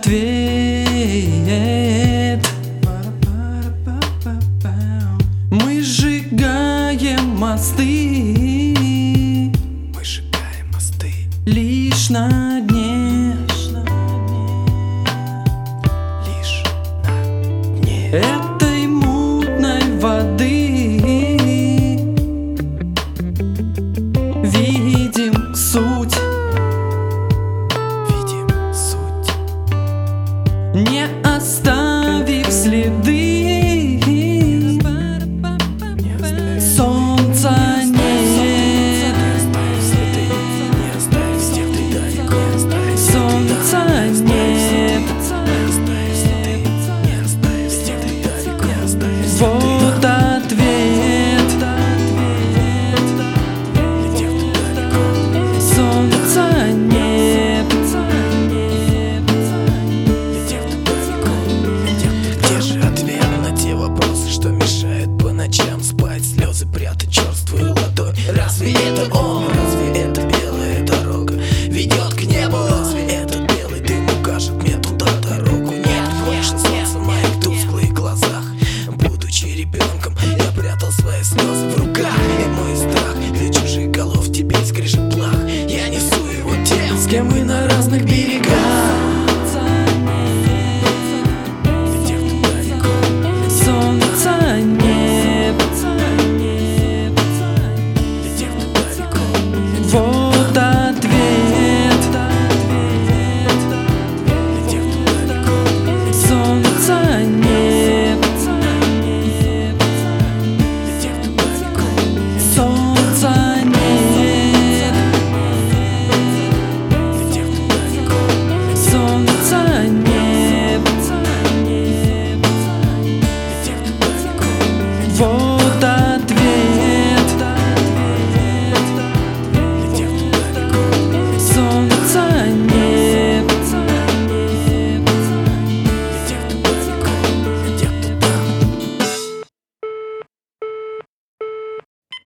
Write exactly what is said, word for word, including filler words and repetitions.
ответ. Мы сжигаем мосты, Мы сжигаем мосты лишь на дне, лишь на дне этой мутной воды. Видим суть, видим суть, не оставив следы. не оставив Солнца нет, следы, не оставив следы далеко, не оставив следы солнца нет, не оставив следы далеко, не оставив следы вот ответ. летел ты далеко, Солнца нет, летел ты далеко, летел ты. Где же ответ на те вопросы, что мешает по ночам спать, слезы прятать черствую ладонь? Разве это он? Разве это белая дорога ведет к небу? Разве этот белый дым укажет мне туда дорогу? Нет больше солнца в моих тусклых глазах. Будучи ребенком, я прятал свои слезы в руках, и мой страх для чужих голов теперь скрежет плах. Я несу его тем, с кем мы на разных берегах.